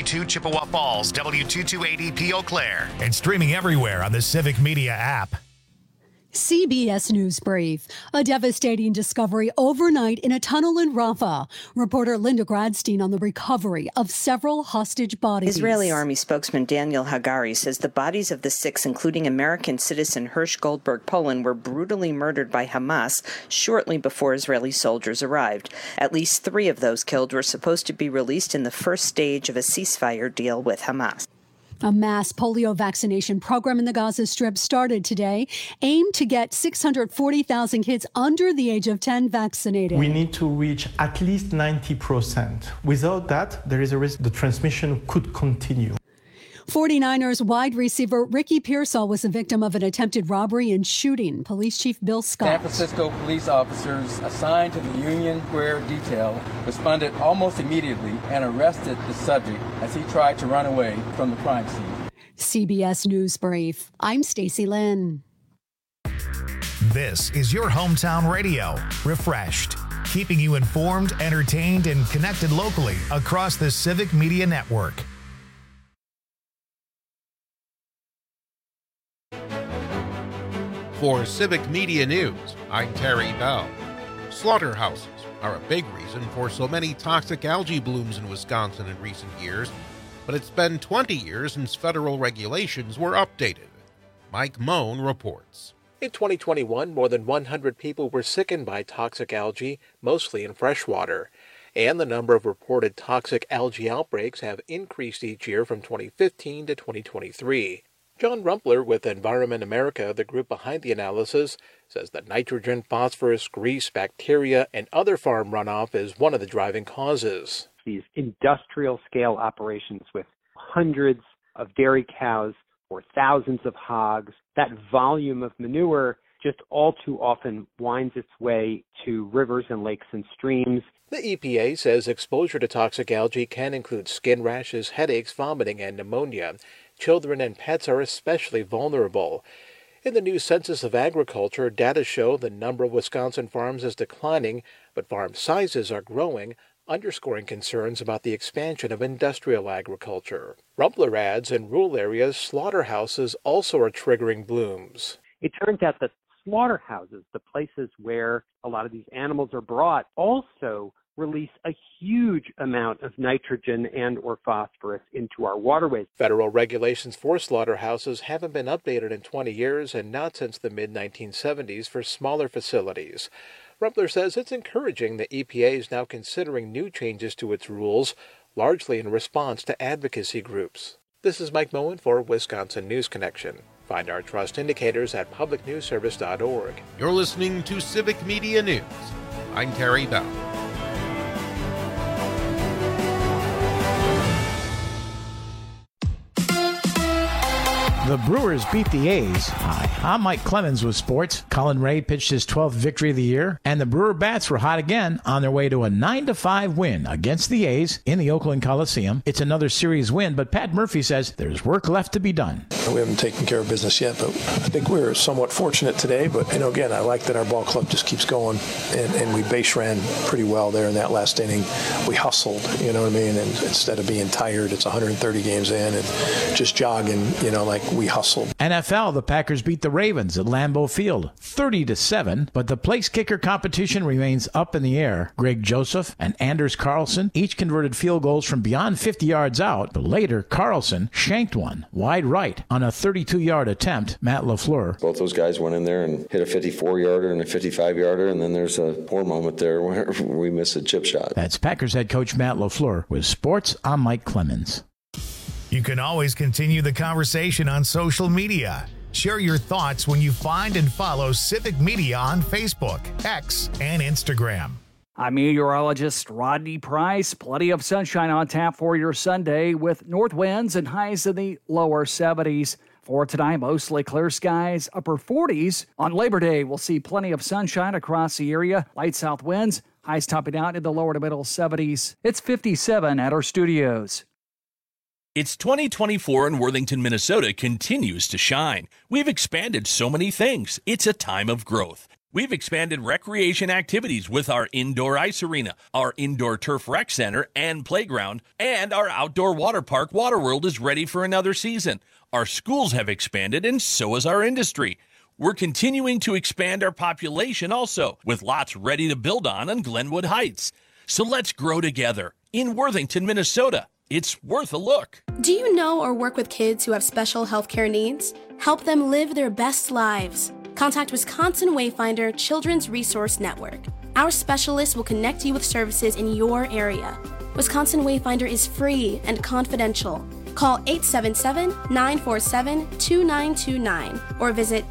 W2 Chippewa Falls, W228EP Eau Claire, and streaming everywhere on the Civic Media app. CBS News Brief. A devastating discovery overnight in a tunnel in Rafah. Reporter Linda Gradstein on the recovery of several hostage bodies. Israeli Army spokesman Daniel Hagari says the bodies of the 6, including American citizen Hirsch Goldberg Poland, were brutally murdered by Hamas shortly before Israeli soldiers arrived. At least 3 of those killed were supposed to be released in the first stage of a ceasefire deal with Hamas. A mass polio vaccination program in the Gaza Strip started today, aimed to get 640,000 kids under the age of 10 vaccinated. We need to reach at least 90%. Without that, there is a risk the transmission could continue. 49ers wide receiver Ricky Pearsall was the victim of an attempted robbery and shooting. Police Chief Bill Scott. San Francisco police officers assigned to the Union Square detail responded almost immediately and arrested the subject as he tried to run away from the crime scene. CBS News Brief. I'm Stacey Lynn. This is your hometown radio, Refreshed, keeping you informed, entertained, and connected locally across the Civic Media Network. For Civic Media News, I'm Terry Bell. Slaughterhouses are a big reason for so many toxic algae blooms in Wisconsin in recent years, but it's been 20 years since federal regulations were updated. Mike Moan reports. In 2021, more than 100 people were sickened by toxic algae, mostly in freshwater, and the number of reported toxic algae outbreaks have increased each year from 2015 to 2023. John Rumpler with Environment America, the group behind the analysis, says that nitrogen, phosphorus, grease, bacteria, and other farm runoff is one of the driving causes. These industrial-scale operations with hundreds of dairy cows or thousands of hogs, that volume of manure just all too often winds its way to rivers and lakes and streams. The EPA says exposure to toxic algae can include skin rashes, headaches, vomiting, and pneumonia. Children and pets are especially vulnerable. In the new Census of Agriculture, data show the number of Wisconsin farms is declining, but farm sizes are growing, underscoring concerns about the expansion of industrial agriculture. Rumpler adds in rural areas, slaughterhouses also are triggering blooms. It turns out that slaughterhouses, the places where a lot of these animals are brought, also release a huge amount of nitrogen and or phosphorus into our waterways. Federal regulations for slaughterhouses haven't been updated in 20 years and not since the mid-1970s for smaller facilities. Rumpler says it's encouraging the EPA is now considering new changes to its rules, largely in response to advocacy groups. This is Mike Moen for Wisconsin News Connection. Find our trust indicators at publicnewsservice.org. You're listening to Civic Media News. I'm Terry Bell. The Brewers beat the A's. Hi, I'm Mike Clemens with sports. Colin Ray pitched his 12th victory of the year, and the Brewer Bats were hot again on their way to a 9-5 win against the A's in the Oakland Coliseum. It's another series win, but Pat Murphy says there's work left to be done. We haven't taken care of business yet, but I think we're somewhat fortunate today. But, again, I like that our ball club just keeps going, and we base ran pretty well there in that last inning. We hustled, you know what I mean? And instead of being tired, it's 130 games in and just jogging, like we hustled. NFL, the Packers beat the Ravens at Lambeau Field 30-7, but the place kicker competition remains up in the air. Greg Joseph and Anders Carlson each converted field goals from beyond 50 yards out, but later Carlson shanked one wide right on a 32-yard attempt. Matt LaFleur. Both those guys went in there and hit a 54-yarder and a 55-yarder, and then there's a poor moment there where we miss a chip shot. That's Packers head coach Matt LaFleur. With sports, I'm Mike Clemens. You can always continue the conversation on social media. Share your thoughts when you find and follow Civic Media on Facebook, X, and Instagram. I'm meteorologist Rodney Price. Plenty of sunshine on tap for your Sunday with north winds and highs in the lower 70s. For tonight, mostly clear skies, upper 40s. On Labor Day, we'll see plenty of sunshine across the area. Light south winds, highs topping out in the lower to middle 70s. It's 57 at our studios. It's 2024 and Worthington, Minnesota continues to shine. We've expanded so many things. It's a time of growth. We've expanded recreation activities with our indoor ice arena, our indoor turf rec center and playground, and our outdoor water park, Waterworld, is ready for another season. Our schools have expanded, and so has our industry. We're continuing to expand our population also, with lots ready to build on Glenwood Heights. So let's grow together in Worthington, Minnesota. It's worth a look. Do you know or work with kids who have special healthcare needs? Help them live their best lives. Contact Wisconsin Wayfinder Children's Resource Network. Our specialists will connect you with services in your area. Wisconsin Wayfinder is free and confidential. Call 877-947-2929 or visit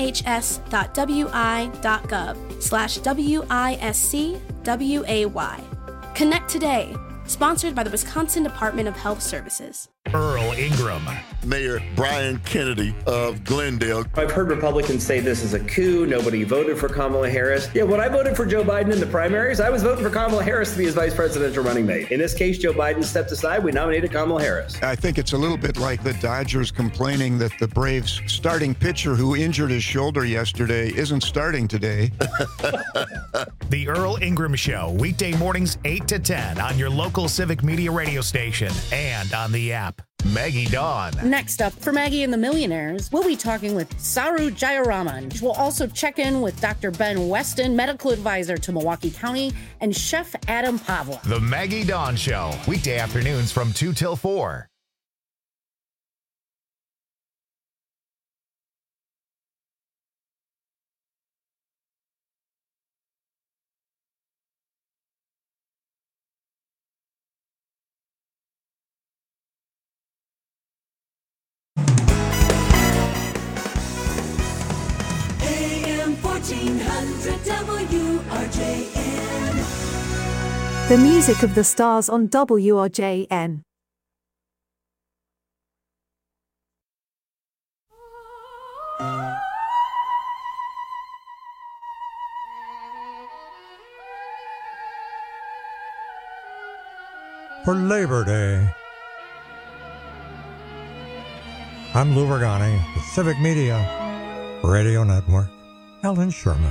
dhs.wi.gov/WISCWAY. Connect today. Sponsored by the Wisconsin Department of Health Services. Earl Ingram. Mayor Brian Kennedy of Glendale. I've heard Republicans say this is a coup. Nobody voted for Kamala Harris. Yeah, when I voted for Joe Biden in the primaries, I was voting for Kamala Harris to be his vice presidential running mate. In this case, Joe Biden stepped aside. We nominated Kamala Harris. I think it's a little bit like the Dodgers complaining that the Braves starting pitcher who injured his shoulder yesterday isn't starting today. The Earl Ingram Show, weekday mornings 8 to 10 on your local Civic Media radio station and on the app. Maggie Dawn. Next up, for Maggie and the Millionaires, we'll be talking with Saru Jayaraman. We'll also check in with Dr. Ben Weston, medical advisor to Milwaukee County, and Chef Adam Pavla. The Maggie Dawn Show, weekday afternoons from 2 till 4. WRJN. The music of the stars on WRJN. For Labor Day, I'm Lou Vergani, the Civic Media Radio Network. Ellen Sherman.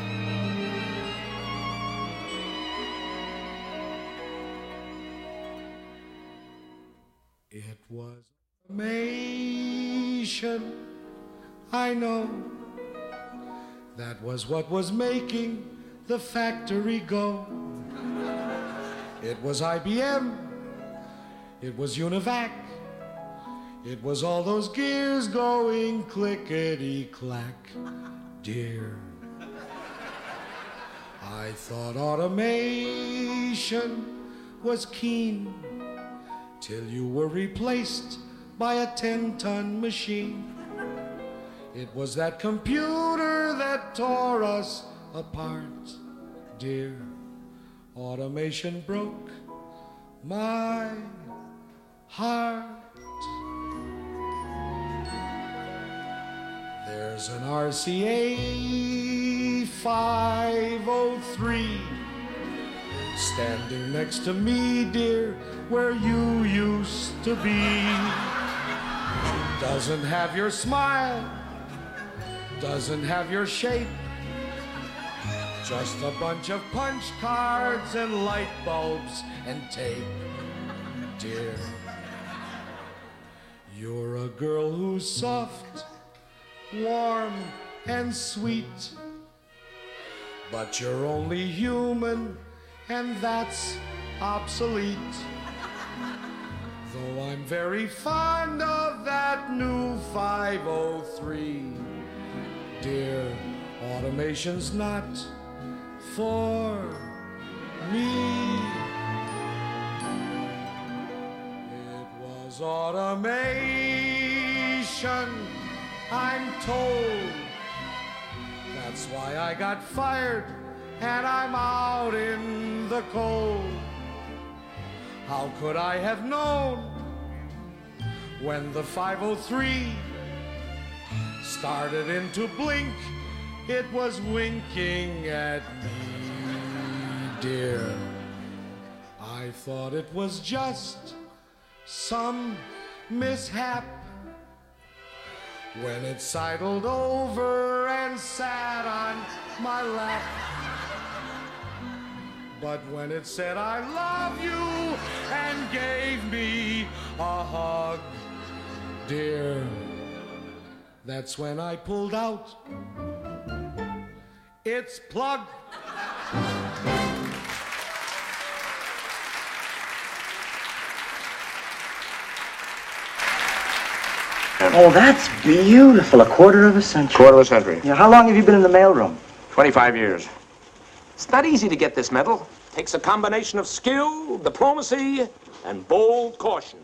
It was automation, I know. That was what was making the factory go. It was IBM, it was UNIVAC, it was all those gears going clickety-clack. Dear, I thought automation was keen till you were replaced by a 10-ton machine. It was that computer that tore us apart. Dear, automation broke my heart. There's an RCA 503 standing next to me, dear, where you used to be. Doesn't have your smile, doesn't have your shape, just a bunch of punch cards and light bulbs and tape. Dear, you're a girl who's soft, warm and sweet, but you're only human, and that's obsolete. Though I'm very fond of that new 503, dear, automation's not for me. It was automation, I'm told. That's why I got fired and I'm out in the cold. How could I have known when the 503 started into blink? It was winking at me, dear. I thought it was just some mishap. when it sidled over and sat on my lap. But when it said I love you and gave me a hug, dear, that's when I pulled out its plug. Oh, that's beautiful. 1/4 century. 1/4 century. Yeah, how long have you been in the mailroom? 25 years. It's not easy to get this medal. Takes a combination of skill, diplomacy, and bold caution.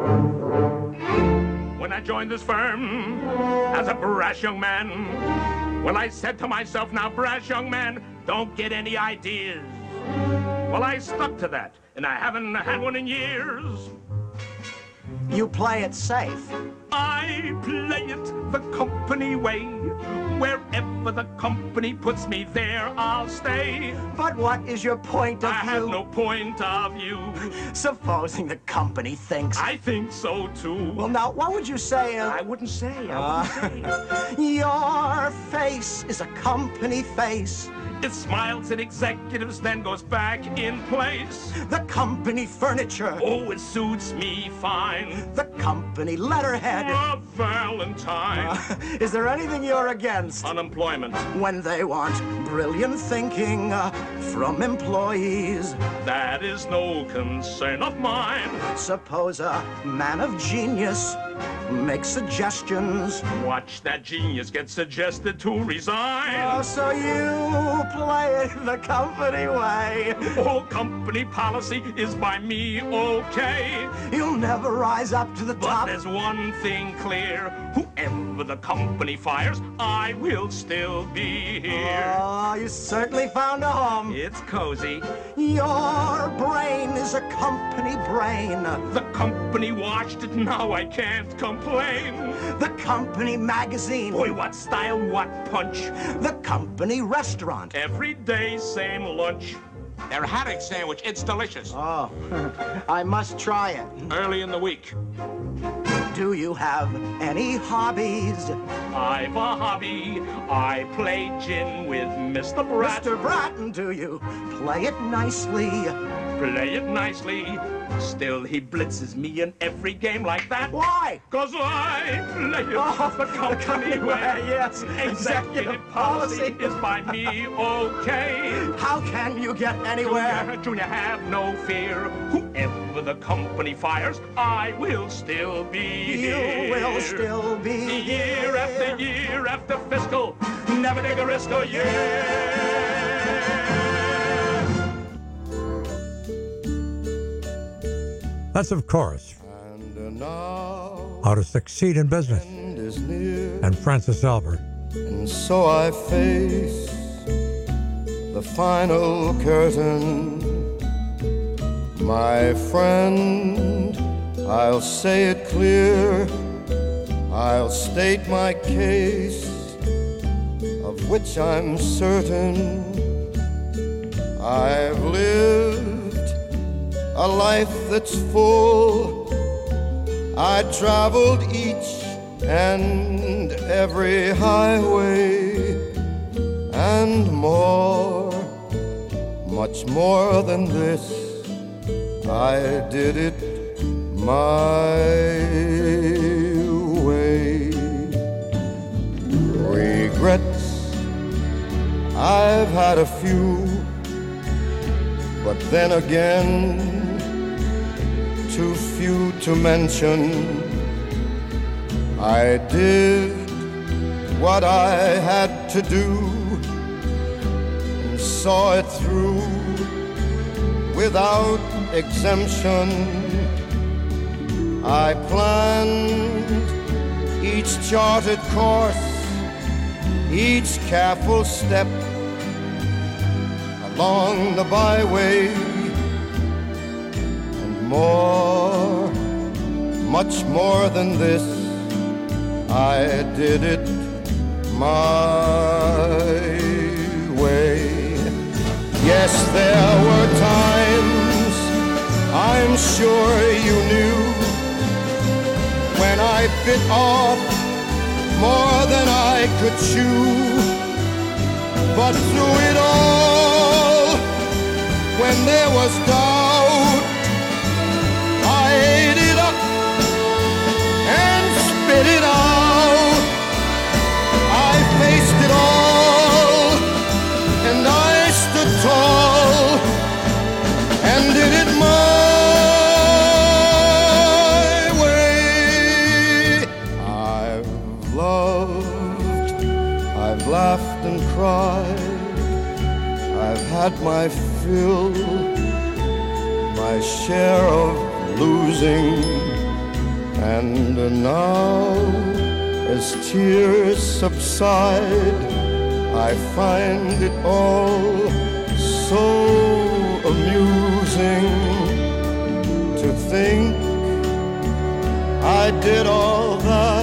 When I joined this firm as a brash young man, well, I said to myself, now, brash young man, don't get any ideas. Well, I stuck to that, and I haven't had one in years. You play it safe. I play it the company way. Wherever the company puts me, there I'll stay. But what is your point of view? I have no point of view. Supposing the company thinks. I think so, too. Well, now, what would you say? I wouldn't say. Your face is a company face. It smiles at executives, then goes back in place. The company furniture. Oh, it suits me fine. The company letterhead. A Valentine. Is there anything you're against? Unemployment. When they want brilliant thinking from employees. That is no concern of mine. Suppose a man of genius makes suggestions. Watch that genius get suggested to resign. Oh, so you play it the company way. Oh, company policy is by me okay. You'll never rise up to the top. But there's one thing clear. Whoever the company fires, I will still be here. Oh, you certainly found a home. It's cozy. Your brain is a company brain. The company watched it, now I can't complain. The company magazine. Boy, what style, what punch. The company restaurant. Every day, same lunch. Their haddock sandwich, it's delicious. Oh, I must try it. Early in the week. Do you have any hobbies? I've a hobby. I play gin with Mr. Bratton. Mr. Bratton, do you play it nicely? Play it nicely. Still, he blitzes me in every game like that. Why? 'Cause I play it the company way. Yes, executive policy is by me okay. How can you get anywhere? Junior, have no fear. Whoever the company fires, I will still be here. You will still be year after year after fiscal. Never take a risk, oh yeah. That's, of course, How to Succeed in Business, and Francis Albert. And so I face the final curtain. My friend, I'll say it clear, I'll state my case, of which I'm certain. I've lived a life that's full. I traveled each and every highway and more, much more than this. I did it my way. Regrets, I've had a few, but then again, too few to mention. I did what I had to do and saw it through without exemption. I planned each charted course, each careful step along the byway. More, much more than this, I did it my way. Yes, there were times, I'm sure you knew, when I bit off more than I could chew. But through it all, when there was doubt, I ate it up and spit it out. I faced it all, and I stood tall, and did it my way. I've loved, I've laughed and cried, I've had my fill, my share of losing, and now as tears subside, I find it all so amusing to think I did all that,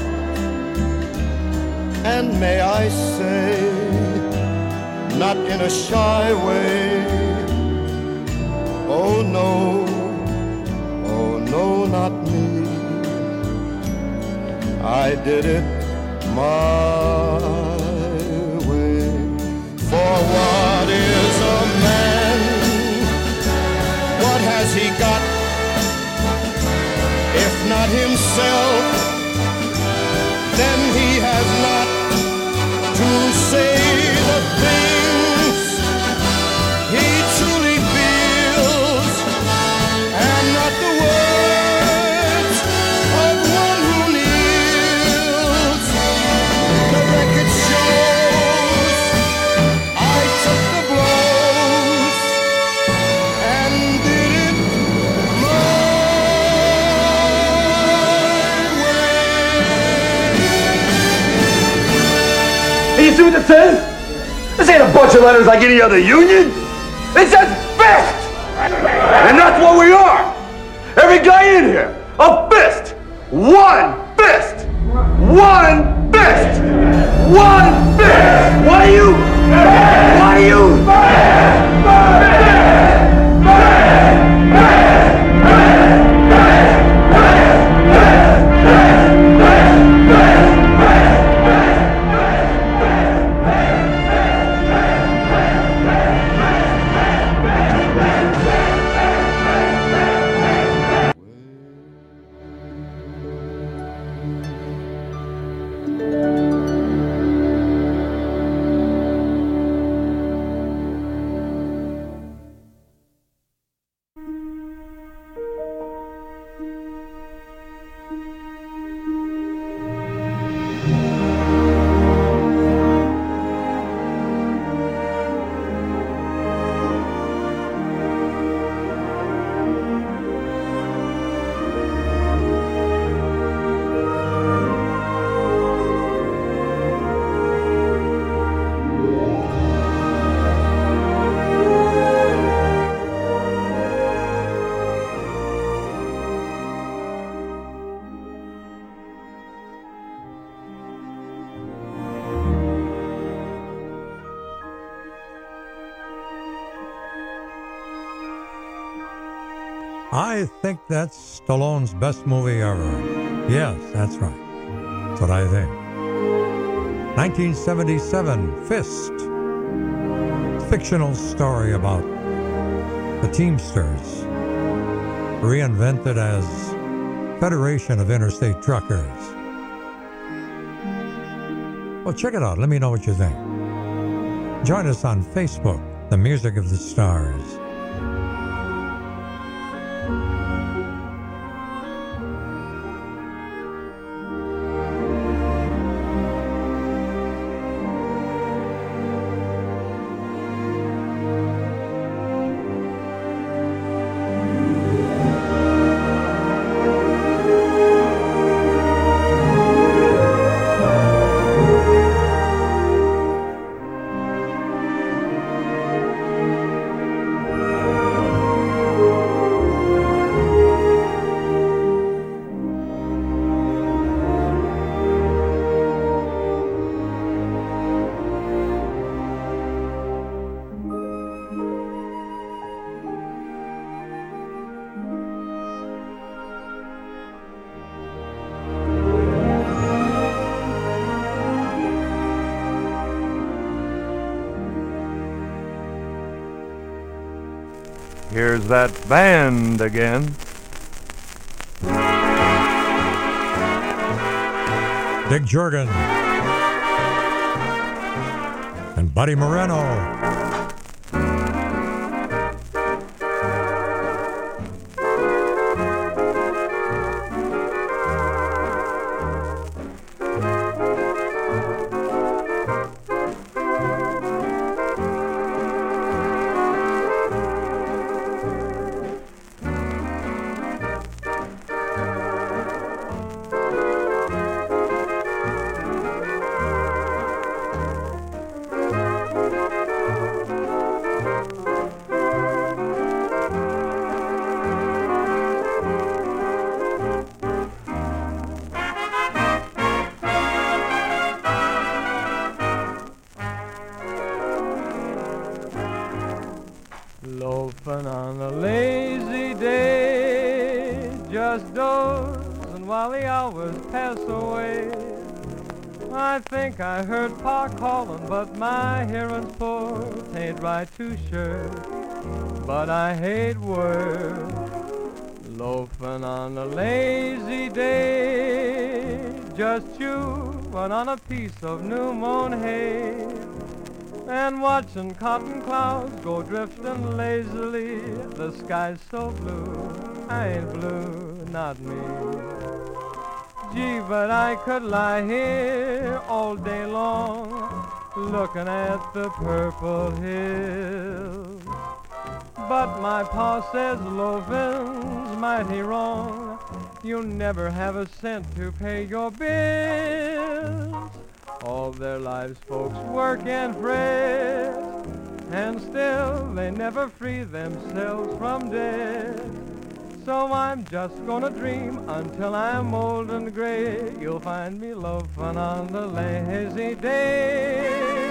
and may I say, not in a shy way, oh no, not me. I did it my way. For what is a man? What has he got? If not himself, then he has not to say the things he truly feels, and not the words of one who kneels. The record shows I took the blows and did it my way. You see what this says? This ain't a bunch of letters like any other union. It says FIST! And that's what we are! Every guy in here, a fist! One fist! One fist! One fist! What are you? What are you? I think that's Stallone's best movie ever. Yes, that's right. That's what I think. 1977, Fist. Fictional story about the Teamsters, reinvented as Federation of Interstate Truckers. Well, check it out. Let me know what you think. Join us on Facebook, The Music of the Stars. here's that band again. Dick Jurgen and Buddy Moreno. Loafing on a lazy day, just dozing while the hours pass away. I think I heard Pa calling, but my hearing's poor. Ain't right too sure, but I hate work. Loafing on a lazy day, just chewing on a piece of new mown hay. And watching cotton clouds go drifting lazily. The sky's so blue, I ain't blue, not me. Gee, but I could lie here all day long, looking at the purple hills. But my pa says loafing's mighty wrong. You'll never have a cent to pay your bills. All their lives folks work and fret, and still they never free themselves from debt. So I'm just gonna dream until I'm old and gray. You'll find me loafing on the lazy day.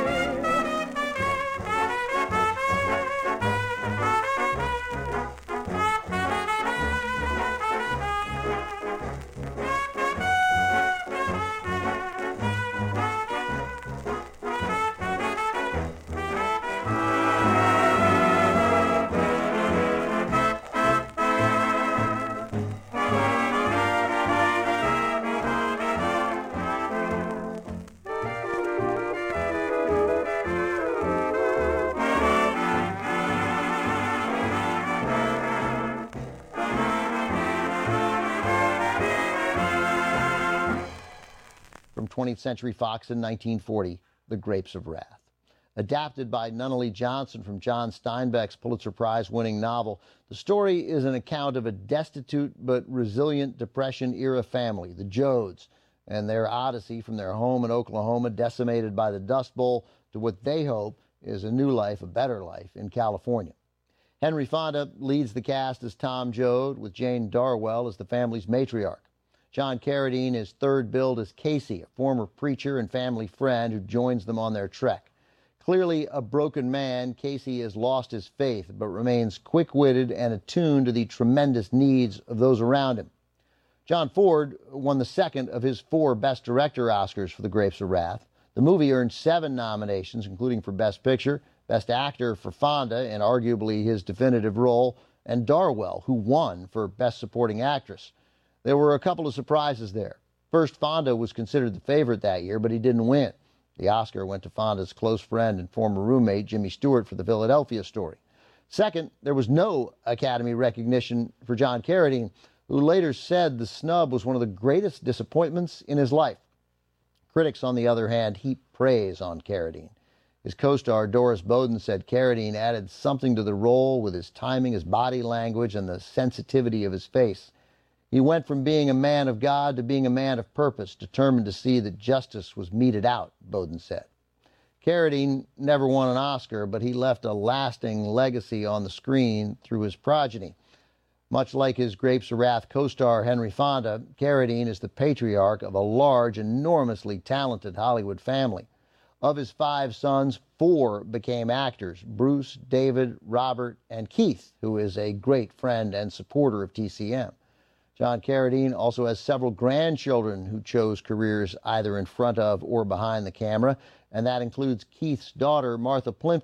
From 20th Century Fox in 1940, The Grapes of Wrath. Adapted by Nunnally Johnson from John Steinbeck's Pulitzer Prize-winning novel, the story is an account of a destitute but resilient Depression-era family, the Joads, and their odyssey from their home in Oklahoma, decimated by the Dust Bowl, to what they hope is a new life, a better life, in California. Henry Fonda leads the cast as Tom Joad, with Jane Darwell as the family's matriarch. John Carradine is third billed as Casey, a former preacher and family friend who joins them on their trek. Clearly a broken man, Casey has lost his faith, but remains quick-witted and attuned to the tremendous needs of those around him. John Ford won the second of his 4 Best Director Oscars for The Grapes of Wrath. The movie earned 7 nominations, including for Best Picture, Best Actor for Fonda in arguably his definitive role, and Darwell, who won for Best Supporting Actress. There were a couple of surprises there. First, Fonda was considered the favorite that year, but he didn't win. The Oscar went to Fonda's close friend and former roommate, Jimmy Stewart, for The Philadelphia Story. Second, there was no Academy recognition for John Carradine, who later said the snub was one of the greatest disappointments in his life. Critics, on the other hand, heaped praise on Carradine. His co-star Doris Bowden said Carradine added something to the role with his timing, his body language, and the sensitivity of his face. He went from being a man of God to being a man of purpose, determined to see that justice was meted out, Bowden said. Carradine never won an Oscar, but he left a lasting legacy on the screen through his progeny. Much like his Grapes of Wrath co-star Henry Fonda, Carradine is the patriarch of a large, enormously talented Hollywood family. Of his 5 sons, 4 became actors: Bruce, David, Robert, and Keith, who is a great friend and supporter of TCM. John Carradine also has several grandchildren who chose careers either in front of or behind the camera, and that includes Keith's daughter, Martha Plimpton,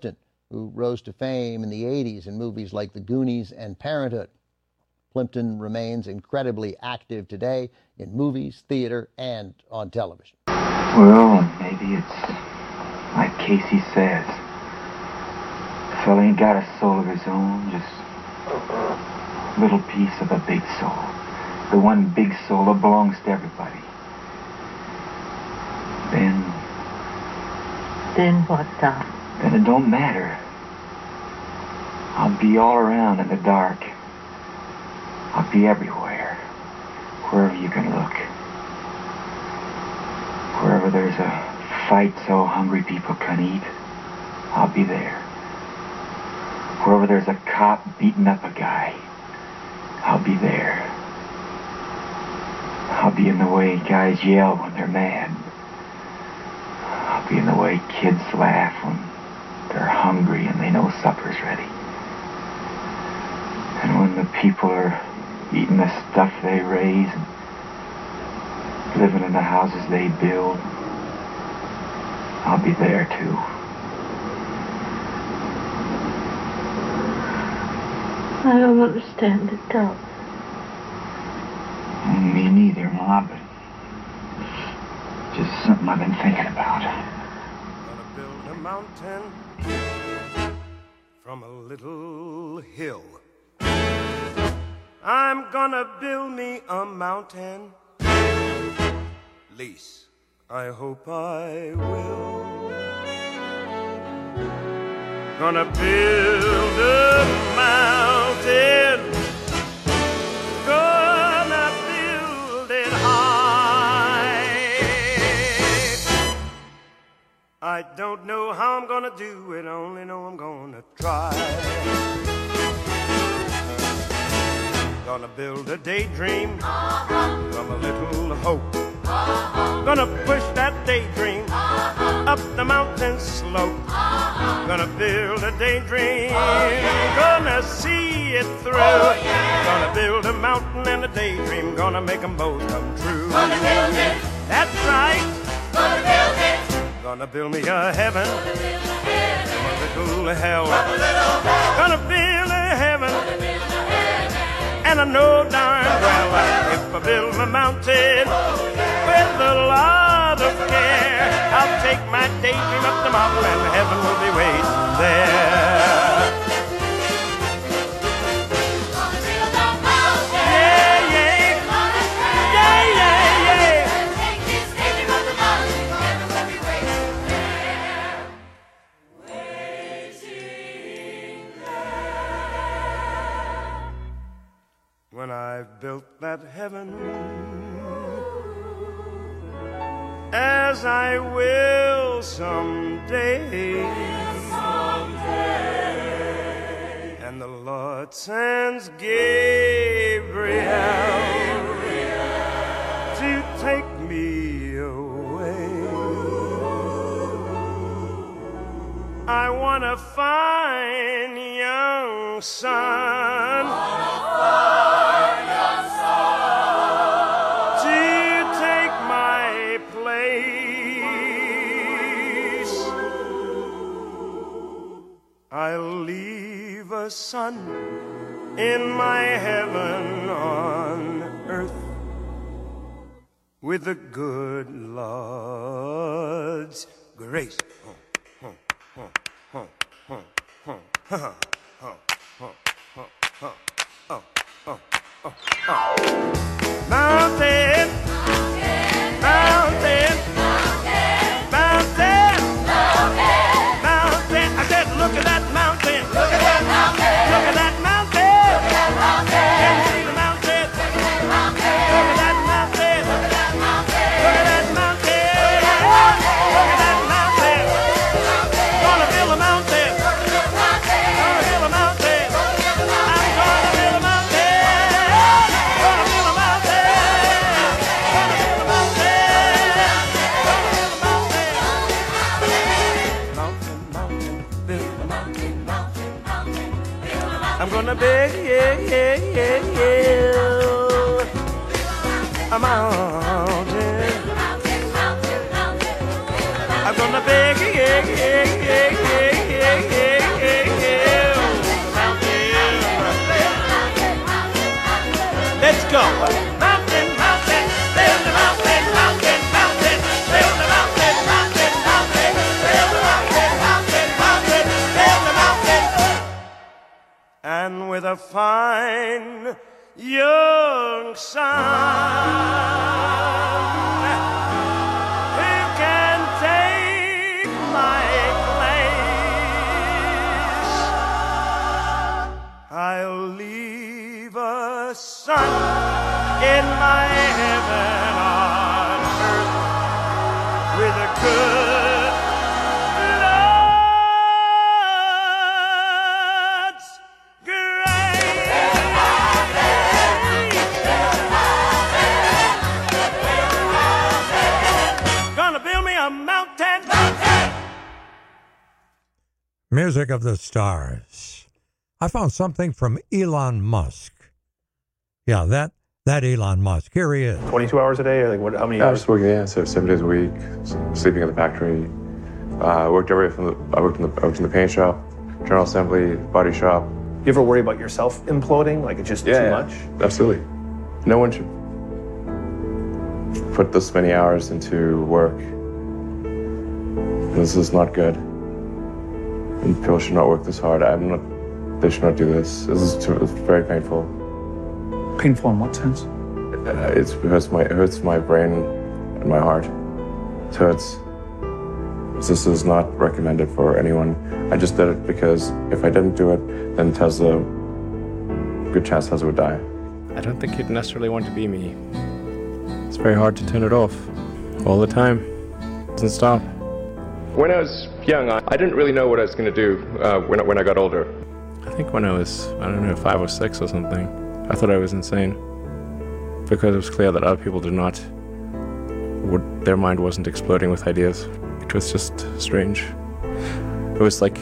who rose to fame in the 80s in movies like The Goonies and Parenthood. Plimpton remains incredibly active today in movies, theater, and on television. Well, maybe it's like Casey says. The fella ain't got a soul of his own, just a little piece of a big soul. The one big soul that belongs to everybody. Then what, Doc? Then it don't matter. I'll be all around in the dark. I'll be everywhere, wherever you can look. Wherever there's a fight so hungry people can eat, I'll be there. Wherever there's a cop beating up a guy, I'll be there. I'll be in the way guys yell when they're mad. I'll be in the way kids laugh when they're hungry and they know supper's ready. And when the people are eating the stuff they raise and living in the houses they build, I'll be there too. I don't understand it, Doc. Me neither, Ma, but just something I've been thinking about. Gonna build a mountain from a little hill. I'm gonna build me a mountain. Least, I hope I will. Gonna build a mountain. Gonna build it high. I don't know how I'm gonna do it, only know I'm gonna try. Gonna build a daydream from a little hope. Gonna push that daydream up the mountain slope. Gonna build a daydream, gonna see it through. Gonna build a mountain and a daydream, gonna make them both come true. Gonna build it. That's right. Gonna build it. Gonna build me a heaven from a little hell. Gonna build a heaven. And I know darn well if I build my mountain with a lot of care, I'll take my daydream up the mountain and heaven will be waiting there. Gonna build a mountain. Yeah, yeah. Yeah, yeah, yeah. Take this daydream up the mountain, heaven will be waiting there. Waiting there. When I've built that heaven, as I will someday, and the Lord sends Gabriel to take me away, I want to find young son. I'll leave a son in my heaven on earth with the good Lord's grace. Mountain, mountain, mountain, mountain, mountain. I said, look at that mountain. Look at that mountain. Look at that mountain. Look at that mountain. Can you see the mountain? Look at that mountain. Look at that mountain. Look at that mountain. Look at that mountain. Look at that mountain. Gonna build a mountain. Gonna build a mountain. I'm gonna build a mountain. Gonna build a mountain. Gonna build a mountain. Gonna build a mountain. Mountain, mountain, build a mountain, mountain, mountain, build a mountain. I'm gonna build, a mountain. I'm gonna beg, go. Mountain, mountain, build a mountain, mountain, mountain, build a mountain, mountain, mountain, build a mountain, mountain, mountain, build a mountain. And with a fine young son, who can take my place, I'll leave a son in my heaven on earth with a good Lord's grace. Gonna build me a mountain. Music of the Stars. I found something from Elon Musk. Yeah, that Elon Musk. Here he is. 22 hours a day? Or like what? How many I hours? was working, so 7 days a week, sleeping at the factory. I worked everywhere I worked in the paint shop, general assembly, body shop. You ever worry about yourself imploding? Like it's just too much? Absolutely. No one should put this many hours into work. This is not good. And people should not work this hard. They should not do this. It's very painful. Painful in what sense? It hurts my brain and my heart. It hurts. This is not recommended for anyone. I just did it because if I didn't do it, then Tesla, good chance Tesla would die. I don't think you'd necessarily want to be me. It's very hard to turn it off all the time. It doesn't stop. When I was young, I didn't really know what I was going to do when I got older. I think when I was, 5 or 6 or something, I thought I was insane. Because it was clear that other people their mind wasn't exploding with ideas. It was just strange. It was like,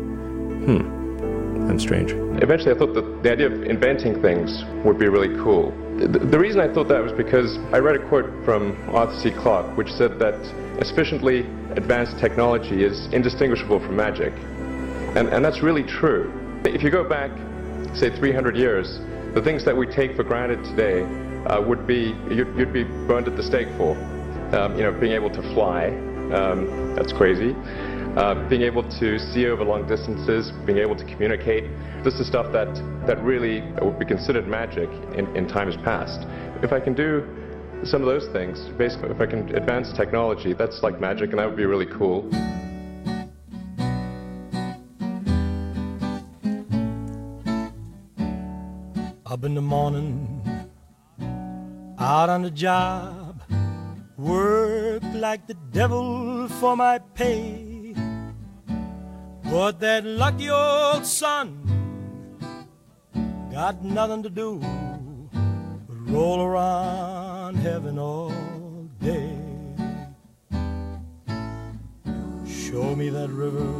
I'm strange. Eventually I thought that the idea of inventing things would be really cool. The reason I thought that was because I read a quote from Arthur C. Clarke, which said that a sufficiently advanced technology is indistinguishable from magic. And that's really true. If you go back, say 300 years, the things that we take for granted today would be, you'd be burned at the stake for. Being able to fly, that's crazy. Being able to see over long distances, being able to communicate. This is stuff that really would be considered magic in times past. If I can do some of those things, basically if I can advance technology, that's like magic, and that would be really cool. Up in the morning, out on the job, work like the devil for my pay. But that lucky old son got nothing to do but roll around heaven all day. Show me that river,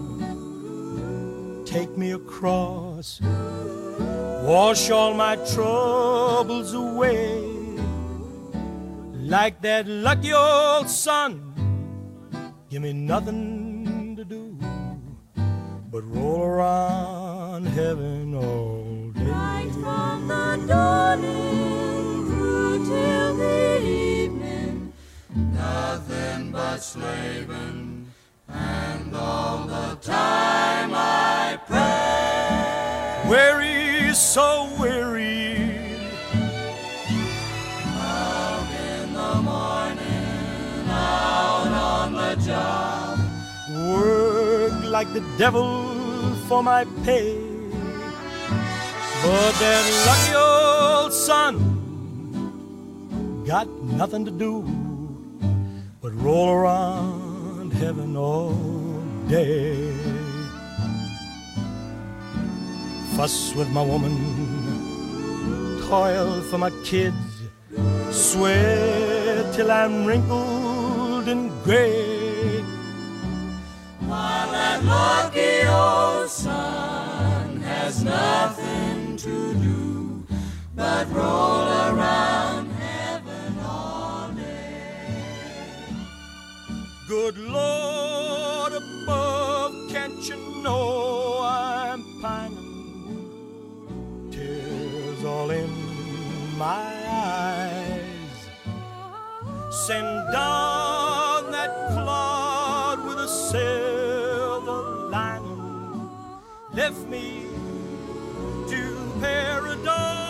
take me across, wash all my troubles away. Like that lucky old son, give me nothing to do but roll around heaven all day. Right from the dawning through till the evening, nothing but slaving, and all the time I pray. Weary, so weary, out in the morning, out on the job, work like the devil for my pay. But that lucky old son got nothing to do but roll around heaven all day. Fuss with my woman, toil for my kids, sweat till I'm wrinkled and gray. While that lucky old son has nothing to do but roll around heaven all day. Good Lord above, can't you know I'm pining? Tears all in my Send down that cloud with a silver lining. Lift me to paradise.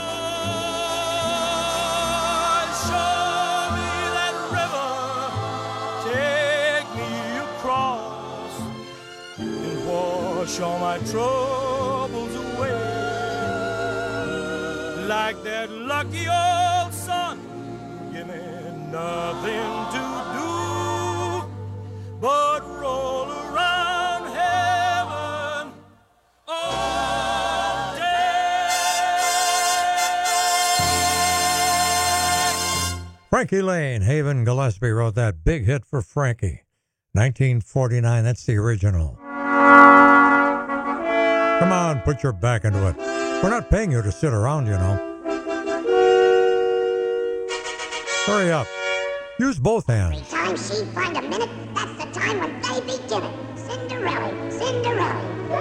Show me that river. Take me across and wash all my troubles away. Like that lucky old sun, give me nothing to do but roll around heaven all day. Frankie Lane, Haven Gillespie wrote that big hit for Frankie. 1949, that's the original. Come on, put your back into it. We're not paying you to sit around, you know. Hurry up. Use both hands. Every time she find a minute, that's the time when they begin it. Cinderella, Cinderella.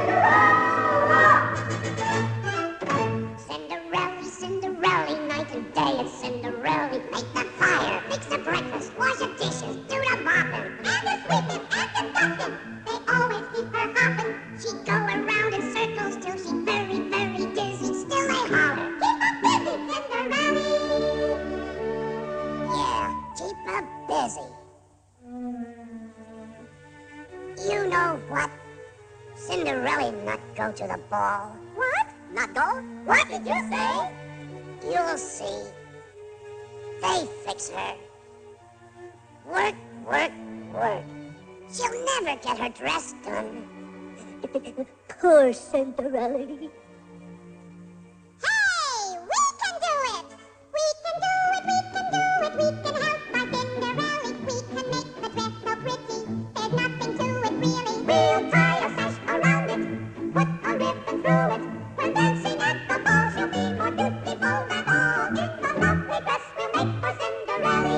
Cinderella, Cinderella, night and day it's Cinderella. Make the fire, fix the breakfast, wash the dishes, do the mopping, and the sweeping, and the dusting. They always keep her hopping. She go around in circles till she's very, very dizzy. Still they holler, keep her busy, Cinderella. Yeah, keep her busy. You know what? Cinderella not go to the ball. What? Not go? What did you say? You'll see. They fix her. Work, work, work. She'll never get her dress done. Poor Cinderella. Hey, we can do it! We can do it, we can do it, we can help my Cinderella. We can make the dress so pretty. There's nothing to it really. We'll tie a sash around it, put a ribbon through it. When dancing at the ball, she'll be more beautiful than all. It's a lovely dress we'll make for Cinderella.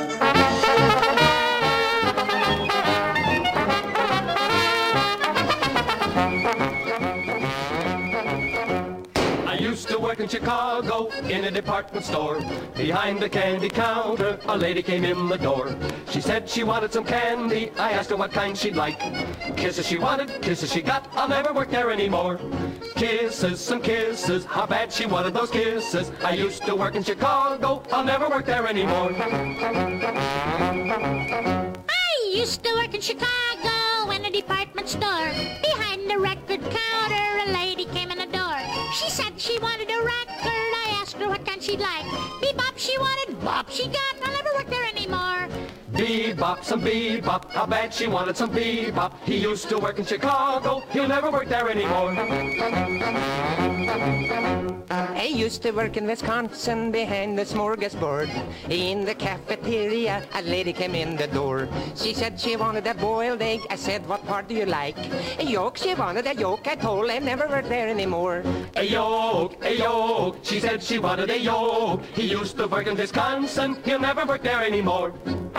To work in Chicago in a department store. Behind the candy counter, a lady came in the door. She said she wanted some candy. I asked her what kind she'd like. Kisses she wanted, kisses she got. I'll never work there anymore. Kisses, some kisses. How bad she wanted those kisses. I used to work in Chicago. I'll never work there anymore. I used to work in Chicago in a department store. Behind the record counter, a lady came in the door. She said she wanted a record. I asked her what kind she'd like. Bebop she wanted, bop she got. I'll never work there anymore. Bebop, some bebop. How bad she wanted some bebop. He used to work in Chicago. He'll never work there anymore. I used to work in Wisconsin behind the smorgasbord. In the cafeteria, a lady came in the door. She said she wanted a boiled egg. I said, what part do you like? A yolk, she wanted a yolk. I told her I'd never work there anymore. A yolk, a yolk. She said she wanted a yolk. He used to work in Wisconsin. He'll never work there anymore.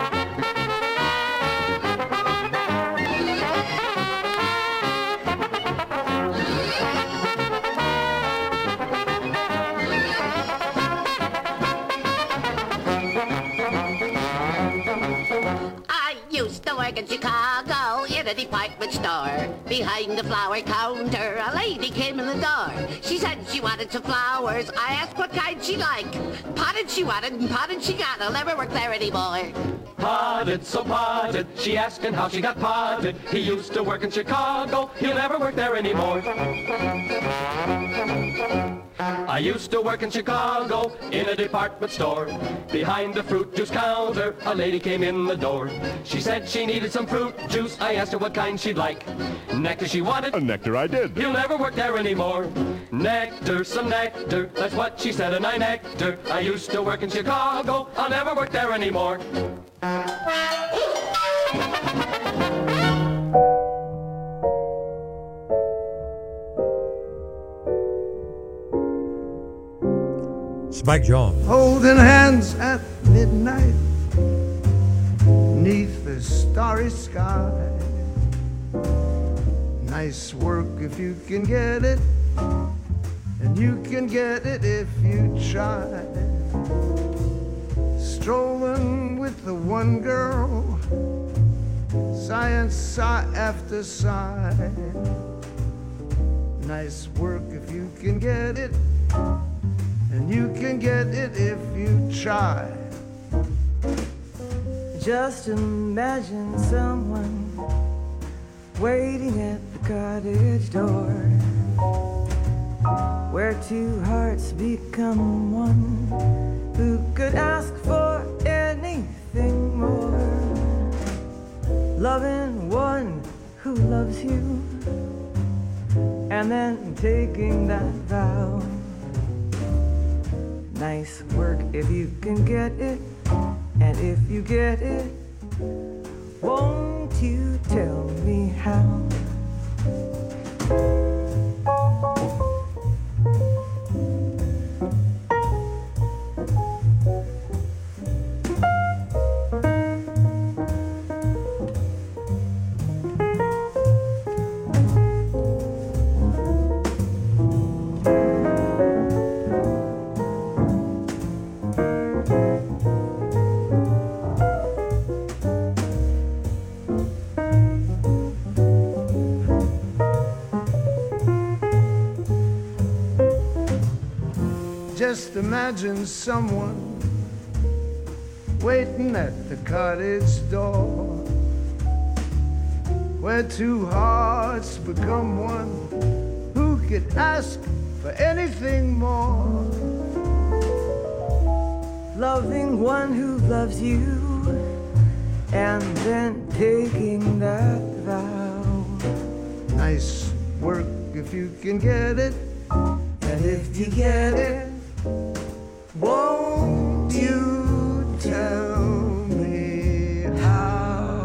In Chicago, in a department store. Behind the flower counter, a lady came in the door. She said she wanted some flowers. I asked what kind she liked. Potted she wanted, and potted she got. I'll never work there anymore. Potted, so potted. She asked him how she got potted. He used to work in Chicago. He'll never work there anymore. I used to work in Chicago in a department store. Behind the fruit juice counter, a lady came in the door. She said she needed some fruit juice. I asked her what kind she'd like. Nectar she wanted. A nectar I did. He'll never work there anymore. Nectar, some nectar. That's what she said, and I nectar. I used to work in Chicago. I'll never work there anymore. Spike Jones. Holding hands at midnight neath the starry sky. Nice work if you can get it, and you can get it if you try. Strolling with the one one girl, science sigh after sigh. Nice work if you can get it, and you can get it if you try. Just imagine someone waiting at the cottage door, where two hearts become one. Who could ask for anything more? Loving one who loves you, and then taking that vow. Nice work if you can get it, and if you get it, won't you tell me how? Just imagine someone waiting at the cottage door, where two hearts become one. Who could ask for anything more? Loving one who loves you, and then taking that vow. Nice work if you can get it, and if you get it, won't you tell me how?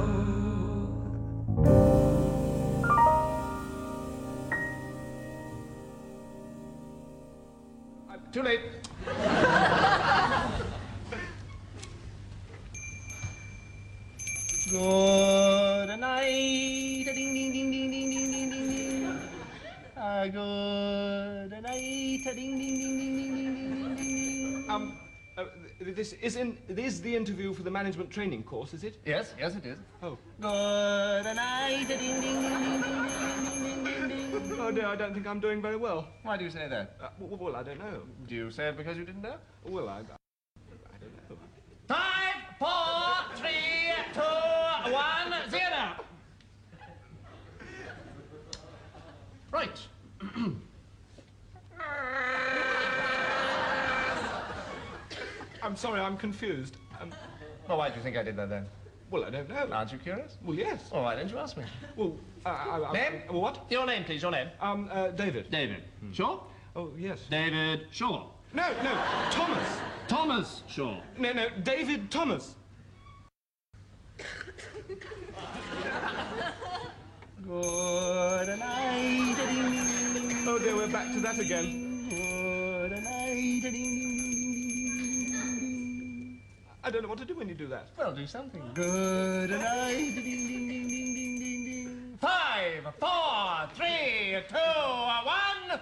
Too late. Good night. Ding ding ding ding ding ding ding ding ding. Good night. Ding ding ding ding ding ding ding ding ding. This is the interview for the management training course, is it? Yes, yes, it is. Oh. Good night. Ding ding ding ding ding ding ding ding ding. Oh dear, I don't think I'm doing very well. Why do you say that? Well, I don't know. Do you say it because you didn't know? Well, I don't know. 5, 4, 3, 2, 1, 0. Right. I'm sorry, I'm confused. Well, why do you think I did that then? Well, I don't know. Aren't you curious? Well, yes. Well, why didn't you ask me? Well, name? What? Your name, please, your name. David. David. Shaw? Oh, yes. David Shaw. No, Thomas. Thomas Shaw. No, David Thomas. Good night. Oh dear, we're back to that again. Good night. I don't know what to do when you do that. Well, do something. Good night. 5, 4, 3, 2, 1.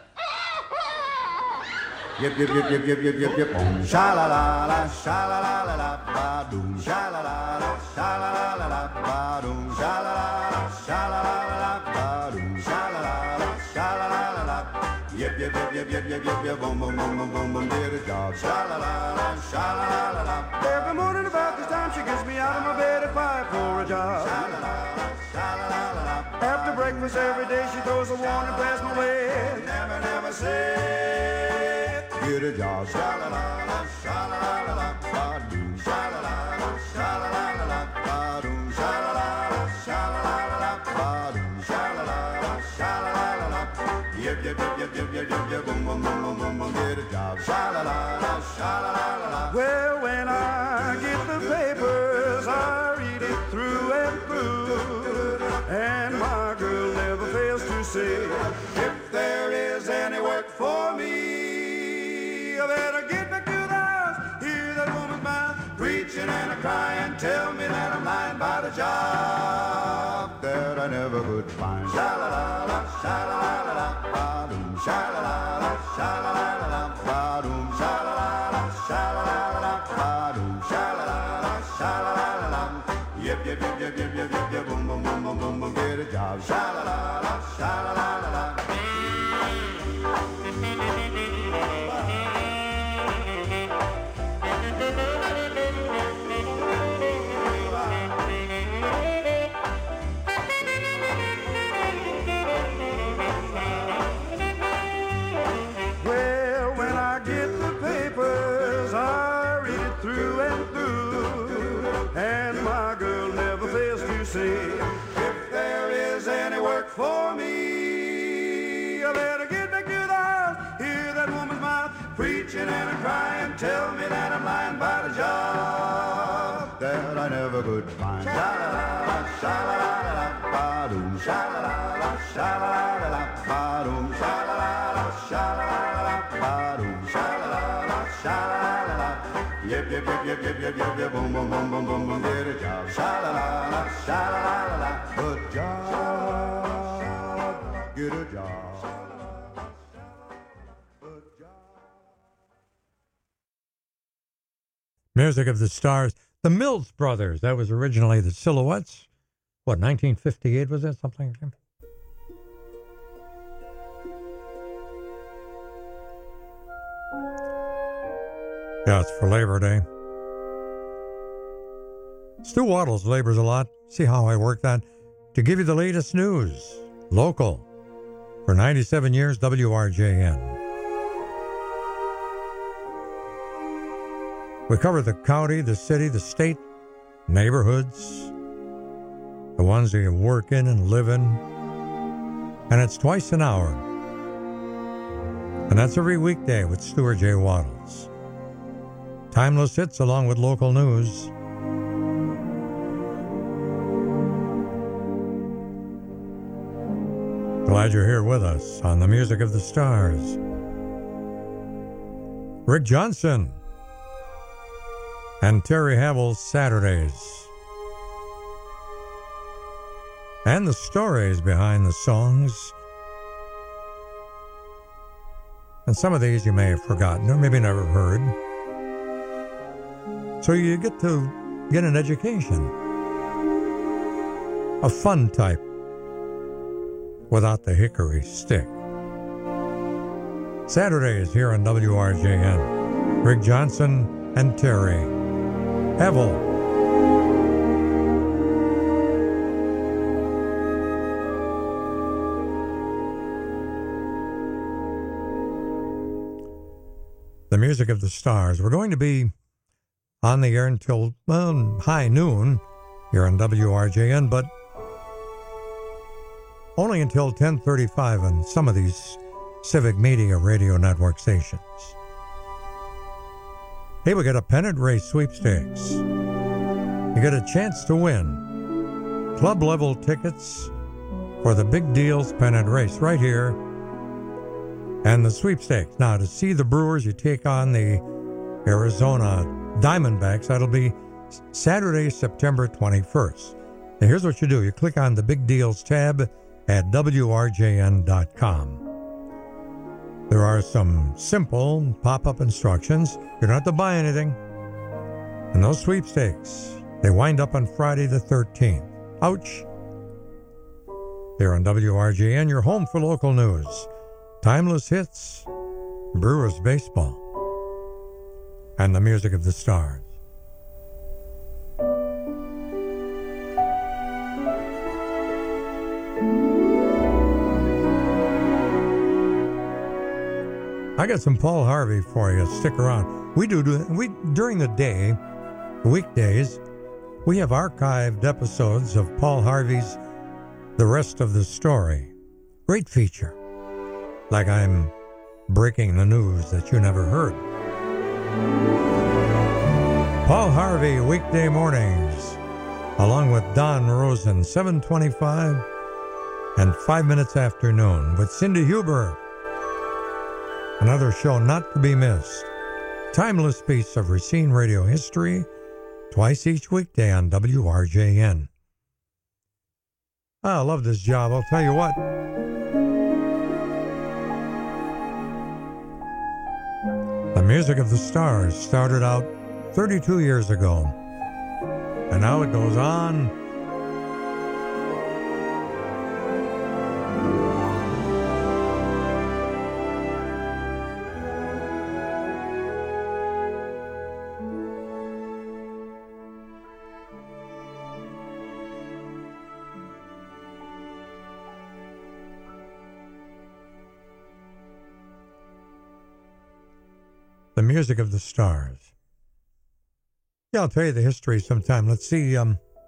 Yip, yip, yip, yip, yip, yip, yip, yip. Sha-la-la-la, sha-la-la-la-la, ba-doom, sha-la-la-la, sha-la-la-la-la, ba-doom, sha-la-la-la, sha-la-la-la-la, ba-doom, sha-la-la-la, sha-la-la-la-la. Yip, yip, yip, yip, yip, yip, yip, yip, boom, boom, boom, boom, boom, boom, did a job. Sha-la-la-la, sha-la-la-la-la. Every morning about this time she gets me out of my bed at 5 for a job. Sha-la-la-la, sha-la-la-la-la. After breakfast every day she throws a warning past my way. Never, never say, get a job. Sha-la-la-la, sha-la-la-la-la, ba-doom, sha-la-la-la, sha-la-la-la-la, ba-doom, sha-la-la-la, sha-la-la-la-la, ba-doom, sha-la-la-la, sha-la-la-la-la. Yip, yip, yip, yip, yip, yip, yip, yip, boom, boom, boom, boom, boom, boom, get a job. Sha-la-la-la, sha-la-la-la-la. Well, when I get the papers, I read it through and through, and my girl never fails to say, if there is any work for me, I better get back to the house, hear that woman's mouth, preaching and a crying, tell me that I'm lying by the job that I never could find. Sha-la-la-la, sha-la-la-la-la, ba-doom, sha-la-la-la, sha-la-la-la-la, ba-doom, sha-la-la-la, sha-la-la-la-la, ba-doom, sha-la-la-la, sha-la-la-la-la. yip, yip, yip, yip, yip, yip, yip, yip, boom, boom, boom, boom, boom, boom, get a job. Sha-la-la-la, sha-la-la-la-la. Well, when I get the papers, I read it through and through, and my girl never fails to say, if there is any work for me, I better get back to the house, hear that woman's mouth, preaching and a crying, tell me that I'm lying by the job that I never could find. Sha-la-la-la, sha-la-la-la, ba-doom, sha-la-la-la, sha-la-la-la, ba-doom, sha-la-la-la, sha-la-la-la, ba-doom, sha-la-la-la, sha-la-la-la. Yip, yip, yip, yip, yip, yip, yip, yip, boom, boom, boom, boom, boom, boom, get a job. Sha-la-la-la, sha-la-la-la, good job, get a job. Music of the Stars. The Mills Brothers. That was originally the Silhouettes. What, 1958 was that? Something like that? Yeah, it's for Labor Day. Stu Waddles labors a lot. See how I work that? To give you the latest news. Local. For 97 years, WRJN. We cover the county, the city, the state, neighborhoods, the ones that you work in and live in. And it's twice an hour. And that's every weekday with Stuart J. Waddles. Timeless hits along with local news. Glad you're here with us on the Music of the Stars. Rick Johnson and Terry Havel's Saturdays. And the stories behind the songs. And some of these you may have forgotten or maybe never heard. So you get to get an education. A fun type. Without the hickory stick. Saturdays here on WRJN. Rick Johnson and Terry Havel. The Music of the Stars. We're going to be on the air until high noon here on WRJN, but only until 10:35 on some of these Civic Media Radio Network stations. Hey, we got a pennant race sweepstakes. You get a chance to win club level tickets for the Big Deals pennant race right here and the sweepstakes. Now, to see the Brewers, you take on the Arizona Diamondbacks. That'll be Saturday, September 21st. And here's what you do. You click on the Big Deals tab at WRJN.com. There are some simple pop-up instructions. You don't have to buy anything. And those sweepstakes, they wind up on Friday the 13th. Ouch. Here on WRJN, your home for local news. Timeless hits, Brewers baseball, and the Music of the Stars. I got some Paul Harvey for you. Stick around. We during the day, weekdays, we have archived episodes of Paul Harvey's The Rest of the Story. Great feature. Like I'm breaking the news that you never heard. Paul Harvey, weekday mornings, along with Don Rosen, 7:25 and 5 minutes after noon with Cindy Huber. Another show not to be missed. Timeless piece of Racine radio history, twice each weekday on WRJN. I love this job, I'll tell you what. The Music of the Stars started out 32 years ago And now it goes on. The music of the stars. Yeah, I'll tell you the history sometime. Let's see.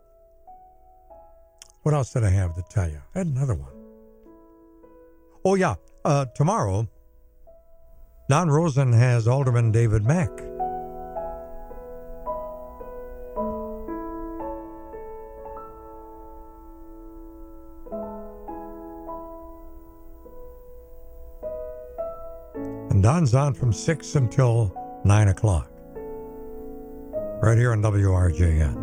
What else did I have to tell you? I had another one. Oh, yeah. Tomorrow, Don Rosen has Alderman David Mack. And Don's on from 6 until 9 o'clock. Right here on WRJN.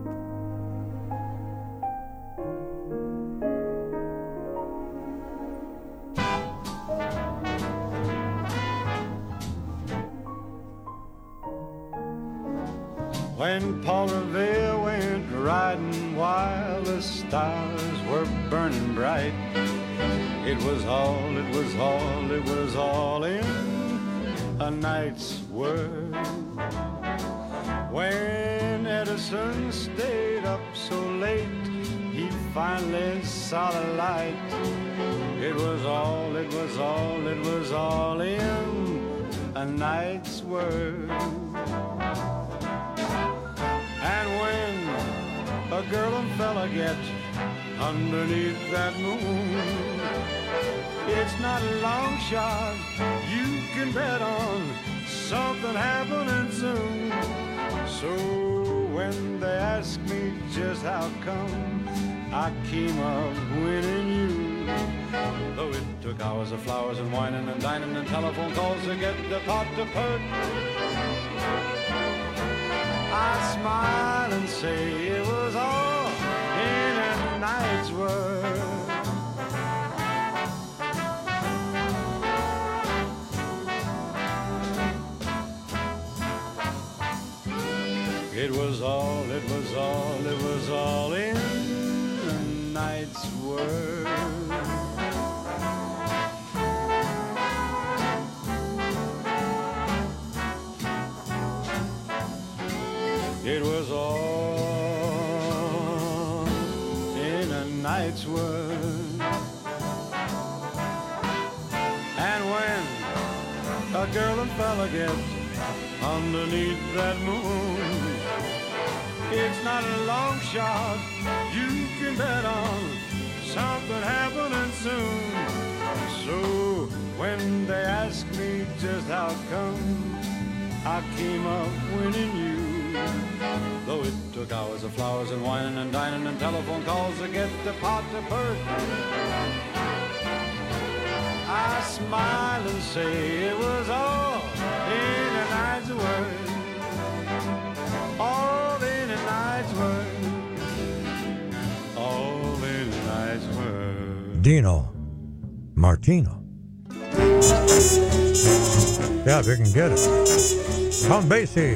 When Paul Revere went riding while the stars were burning bright, it was all in a night's work. When Edison stayed up so late, he finally saw the light. It was all in a night's work. And when a girl and fella get underneath that moon, it's not a long shot, you can bet on something happening soon. So when they ask me just how come I came up winning you, though it took hours of flowers and whining and dining and telephone calls to get the pot to perk, I smile and say it was all in a night's work. It was all in a night's work. It was all in a night's work. And when a girl and fella get underneath that moon, it's not a long shot, you can bet on something happening soon. So when they ask me just how come I came up winning you, though it took hours of flowers and whining and dining and telephone calls to get the pot to perk, I smile and say it was all in a night's work. All in a night's work. All in a night's work. Dino Martino. Yeah, if you can get it. Count Basie.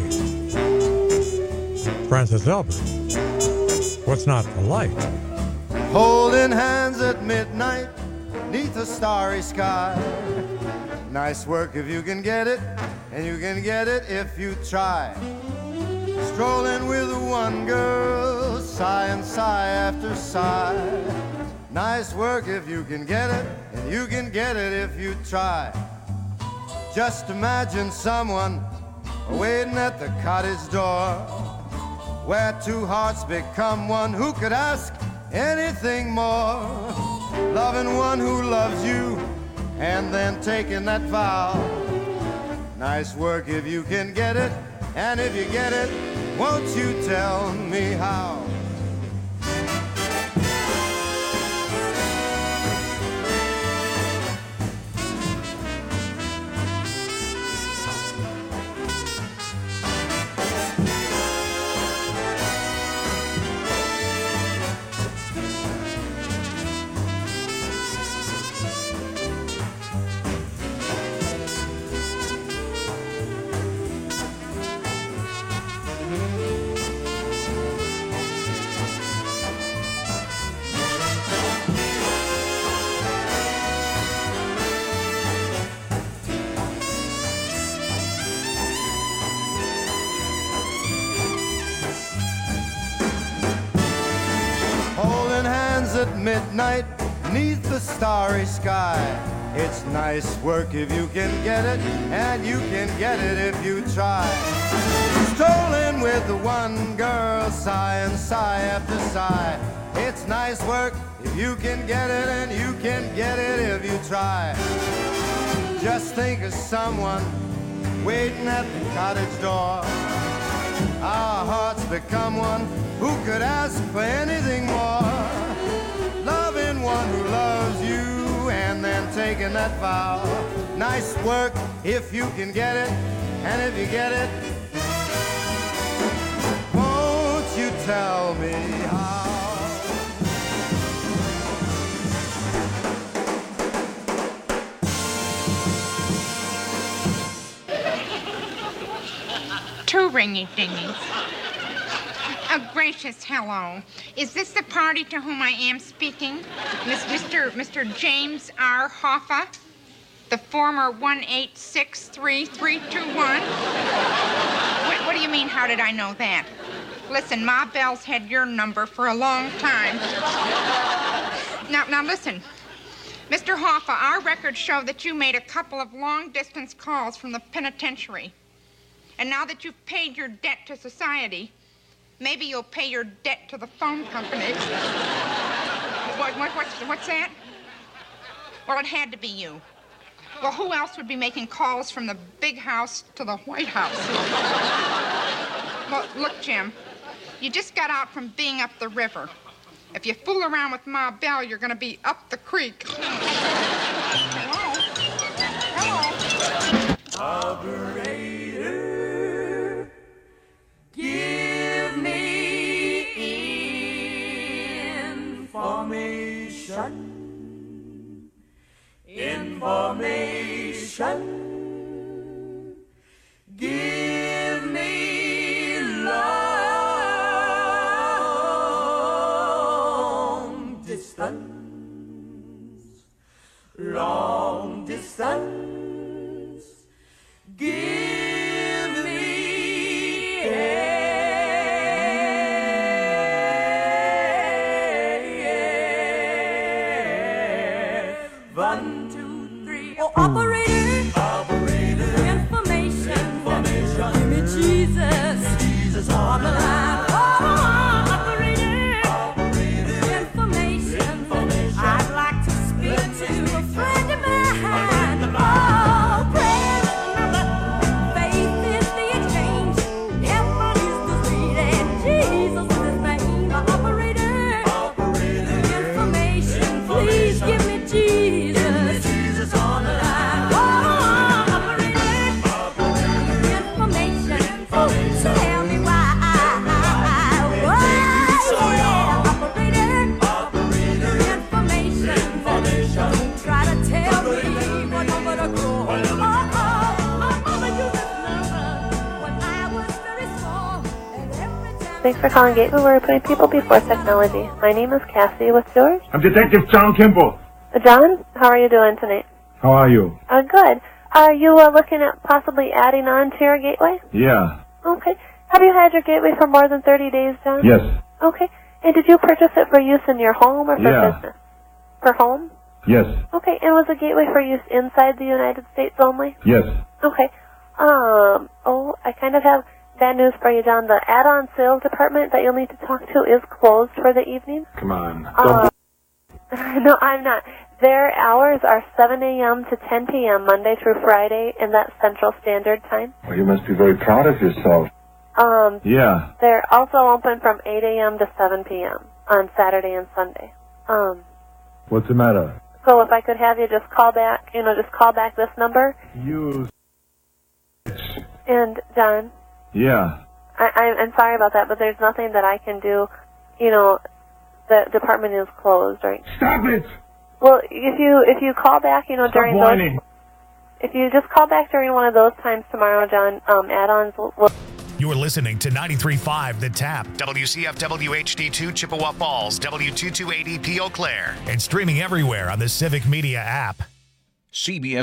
Francis Albert. What's not to like? Holding hands at midnight neath a starry sky. Nice work if you can get it, and you can get it if you try. Strolling with one girl, sigh and sigh after sigh. Nice work if you can get it, and you can get it if you try. Just imagine someone waiting at the cottage door, where two hearts become one. Who could ask anything more? Loving one who loves you, and then taking that vow. Nice work if you can get it, and if you get it, won't you tell me how? at midnight, 'neath the starry sky. It's nice work if you can get it, and you can get it if you try. Strolling with the one girl, sigh and sigh after sigh. It's nice work if you can get it, and you can get it if you try. Just think of someone waiting at the cottage door. Our hearts become one. Who could ask for anything more? Loving one who loves you and then taking that vow. Nice work if you can get it, and if you get it, won't you tell me how? Two ringy-dingies. Oh, gracious, hello. Is this the party to whom I am speaking? Mr. James R. Hoffa, the former 1863321? What do you mean, how did I know that? Listen, Ma Bell's had your number for a long time. Now listen. Mr. Hoffa, our records show that you made a couple of long-distance calls from the penitentiary. And now that you've paid your debt to society, maybe you'll pay your debt to the phone companies. What's that? Well, it had to be you. Well, who else would be making calls from the big house to the White House? Well, look, Jim, you just got out from being up the river. If you fool around with Ma Bell, you're going to be up the creek. Hello? Operator, give me information. Information. Give me long distance. Long distance. Give me one, two, three. Oh, operator, information. Give me Jesus on the line. Oh, operator, information. I'd like to speak to a friend of mine. Oh, faith is the exchange. Heaven is the street, and Jesus is his name. Operator, information. Please give me Jesus on the line. Oh, operator, information. Oh, tell me why. Operator, information. Don't try to tell me what number to call. Oh, Mama used this number when I was very small, and every time. Thanks for calling Gateway, where we're putting people before technology. My name is Cassie. What's yours? I'm Detective John Kimball. John, how are you doing tonight? How are you? Good. Are you looking at possibly adding on to your gateway? Yeah. Okay. Have you had your gateway for more than 30 days, John? Yes. Okay. And did you purchase it for use in your home or for business? For home? Yes. Okay. And was the gateway for use inside the United States only? Yes. Okay. I kind of have bad news for you, John. The add-on sales department that you'll need to talk to is closed for the evening. Come on. No, I'm not. Their hours are 7 a.m. to 10 p.m. Monday through Friday, and that's Central Standard Time. Well, you must be very proud of yourself. Yeah. They're also open from 8 a.m. to 7 p.m. on Saturday and Sunday. What's the matter? So if I could have you just call back, just call back this number. You. And, John? Yeah. I'm sorry about that, but there's nothing that I can do. The department is closed, right? Stop it! Well, if you call back, during whining. those, if you just call back during one of those times tomorrow, John, add-ons will. You're listening to 93.5 The Tap, WCFW HD2 Chippewa Falls, W228EP Eau Claire, and streaming everywhere on the Civic Media app. CBS